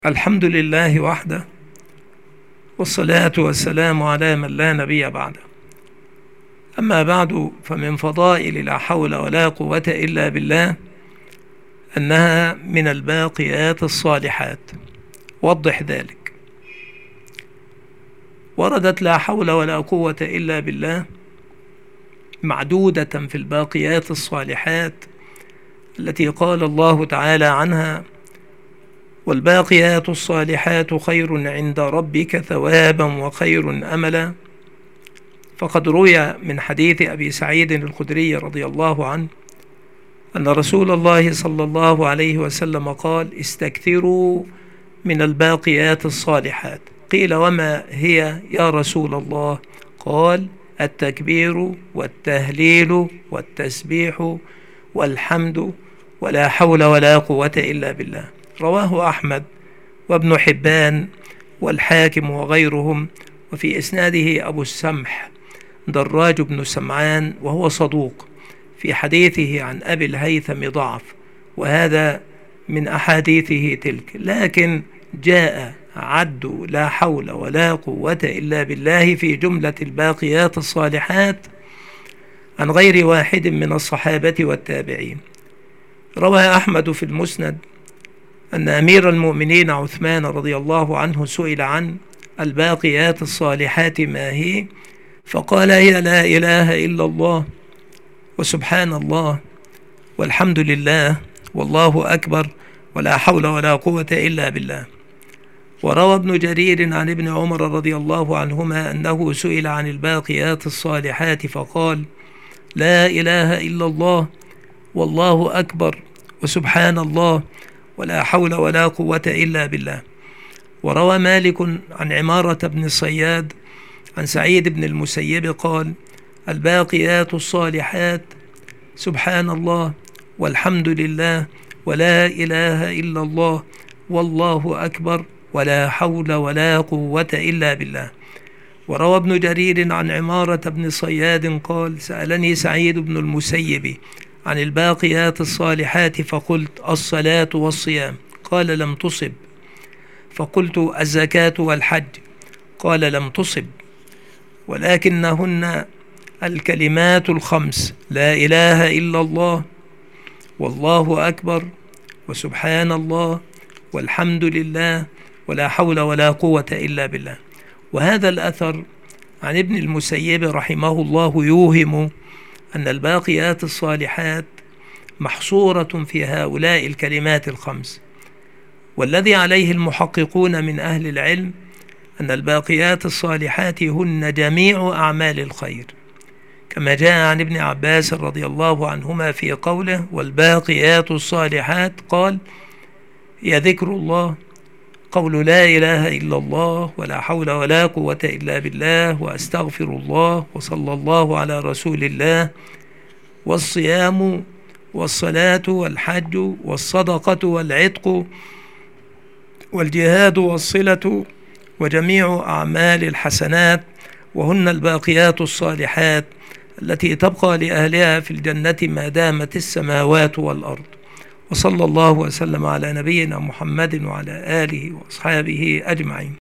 الحمد لله وحده، والصلاة والسلام على من لا نبي بعده. أما بعد، فمن فضائل لا حول ولا قوة إلا بالله أنها من الباقيات الصالحات. وضح ذلك. وردت لا حول ولا قوة إلا بالله معدودة في الباقيات الصالحات التي قال الله تعالى عنها: والباقيات الصالحات خير عند ربك ثوابا وخير أملا. فقد روي من حديث أبي سعيد الخدري رضي الله عنه أن رسول الله صلى الله عليه وسلم قال: استكثروا من الباقيات الصالحات. قيل: وما هي يا رسول الله؟ قال: التكبير والتهليل والتسبيح والحمد ولا حول ولا قوة إلا بالله. رواه أحمد وابن حبان والحاكم وغيرهم، وفي إسناده أبو السمح دراج بن سمعان، وهو صدوق. في حديثه عن أبي الهيثم ضعف، وهذا من أحاديثه تلك، لكن جاء عد لا حول ولا قوة إلا بالله في جملة الباقيات الصالحات عن غير واحد من الصحابة والتابعين. روى أحمد في المسند أن أمير المؤمنين عثمان رضي الله عنه سئل عن الباقيات الصالحات ما هي، فقال: هي لا إله إلا الله، وسبحان الله، والحمد لله، والله أكبر، ولا حول ولا قوة إلا بالله. وروى ابن جرير عن ابن عمر رضي الله عنهما أنه سئل عن الباقيات الصالحات فقال: لا إله إلا الله، والله أكبر، وسبحان الله، ولا حول ولا قوة إلا بالله. وروى مالك عن عمارة بن الصياد عن سعيد بن المسيب قال: الباقيات الصالحات سبحان الله، والحمد لله، ولا إله إلا الله، والله أكبر، ولا حول ولا قوة إلا بالله. وروى ابن جرير عن عمارة بن صياد قال: سألني سعيد بن المسيب عن الباقيات الصالحات فقلت: الصلاة والصيام. قال: لم تصب. فقلت: الزكاة والحج. قال: لم تصب، ولكنهن الكلمات الخمس: لا إله إلا الله، والله أكبر، وسبحان الله، والحمد لله، ولا حول ولا قوة إلا بالله. وهذا الأثر عن ابن المسيب رحمه الله يوهم أن الباقيات الصالحات محصورة في هؤلاء الكلمات الخمس. والذي عليه المحققون من أهل العلم أن الباقيات الصالحات هن جميع أعمال الخير، كما جاء عن ابن عباس رضي الله عنهما في قوله: والباقيات الصالحات، قال: هي ذكر الله، قول لا إله إلا الله، ولا حول ولا قوة إلا بالله، وأستغفر الله، وصلى الله على رسول الله، والصيام، والصلاة، والحج، والصدقة، والعتق، والجهاد، والصلة، وجميع أعمال الحسنات، وهن الباقيات الصالحات التي تبقى لأهلها في الجنة ما دامت السماوات والأرض. وصلى الله وسلم على نبينا محمد وعلى آله وأصحابه أجمعين.